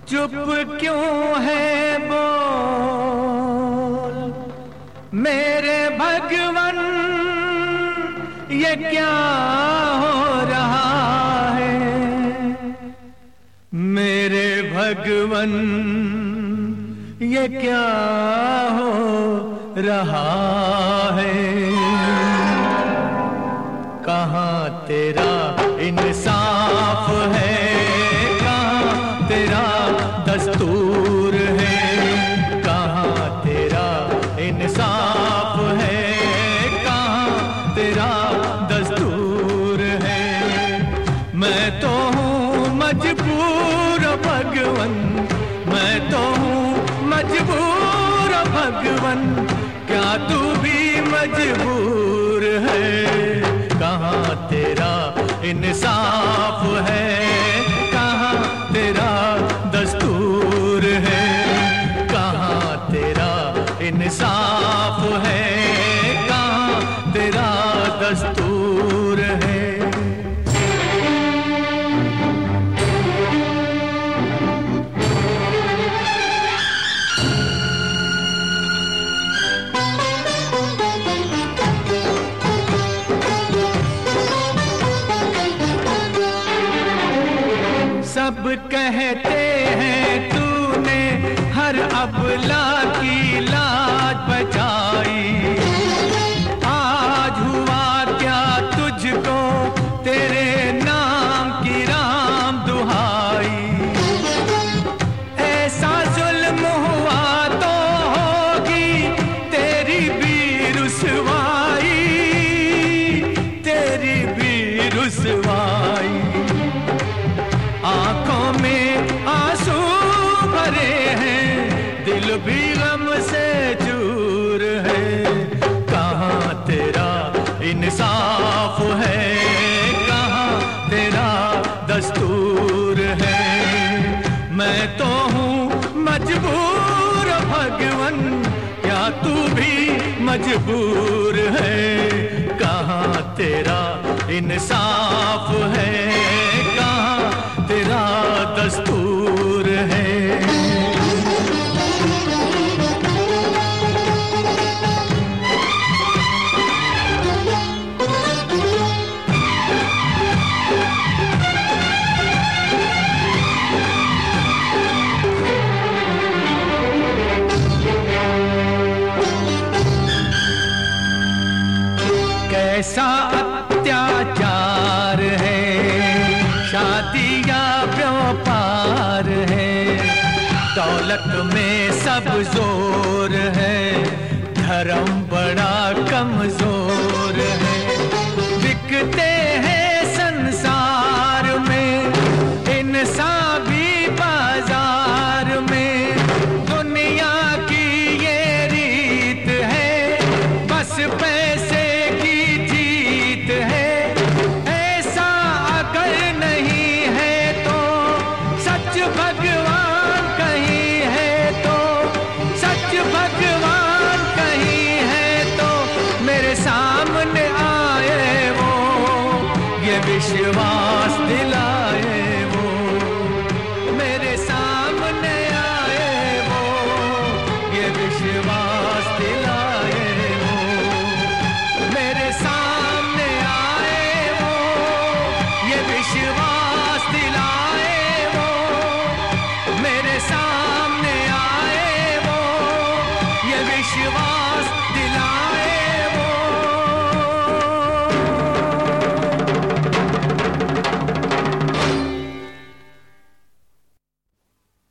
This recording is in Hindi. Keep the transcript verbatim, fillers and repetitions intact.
चुप क्यों है बोल मेरे भगवन, ये क्या हो रहा है मेरे भगवन, ये क्या हो रहा है। कहाँ तेरा इंसाफ है, कहाँ तेरा दस्तूर है, कहाँ तेरा इंसाफ है, कहाँ तेरा दस्तूर है। मैं तो हूँ मजबूर भगवन, मैं तो हूँ मजबूर भगवन, क्या तू भी मजबूर है। कहाँ तेरा इंसाफ है, कहाँ तेरा दस्तूर है, कहाँ तेरा इंसाफ है, कहाँ तेरा दस्तूर है। सब कहते हैं तूने हर अबला की लाज बचाई, आज हुआ क्या तुझको तेरे नाम की राम दुहाई। ऐसा जुल्म हुआ तो होगी तेरी भी रुसवाई, तेरी भी रुसवाई। आंखों में आंसू भरे हैं, दिल भी गम से चूर है। कहाँ तेरा इंसाफ है, कहाँ तेरा दस्तूर है। मैं तो हूँ मजबूर भगवन, क्या तू भी मजबूर है। कहाँ तेरा इंसाफ है, कहाँ तेरा दस्तूर है। कैसा अत्याचार है, शादी या व्यापार है, दौलत में सब जोर है, धर्म बड़ा कमजोर है। बिकते हैं संसार में, इंसान भी बाजार में, दुनिया की ये रीत है, बस पैसे की जीत है। ऐसा अगर नहीं है तो सच भगवान कहीं है, तो सच भगवान कहीं है तो मेरे सामने आए वो, ये विश्वास दिलाए वो। मेरे सामने आए वो, ये विश्वास दिलाए वो। मेरे सामने आए वो, ये विश्वास दिलाए वो। मेरे सामने आए वो, ये विश्वास